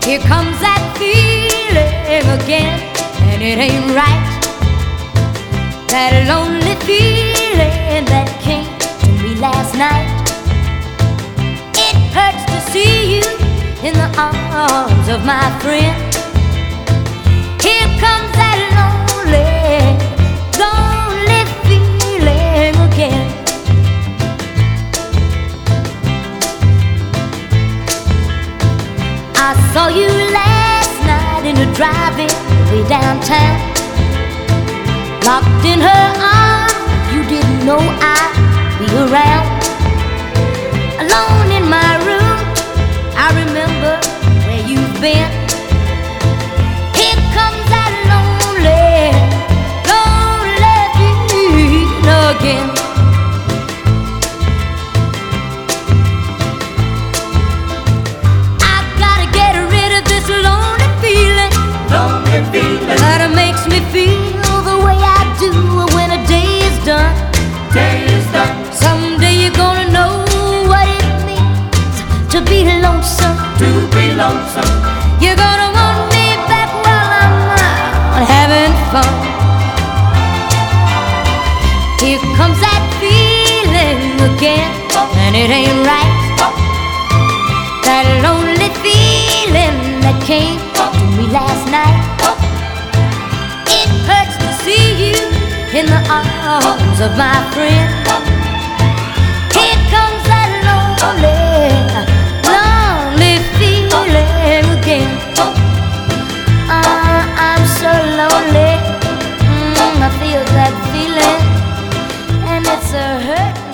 Here comes that feeling again, and it ain't right. That lonely feeling that came to me last night. It hurts to see you in the arms of my friend. Here comes that lonely, lonely feeling again. I saw you last night in the drive-in way downtown, locked in her arms. You didn't know I'd be around. Alone in my room, I remember where you've been. Here comes that lonely, lonely feeling again. I gotta get rid of this lonely feeling, that makes me feel the way I do when a day is done. Someday you're gonna know what it means to be lonesome. You're gonna want me back while I'm out having fun. Here comes that feeling again, and it ain't right. That lonely feeling that came to me last night. It hurts to see you in the arms of my friend. Here comes that lonely, lonely feeling again. I'm so lonely. I feel that feeling, and it's a hurt.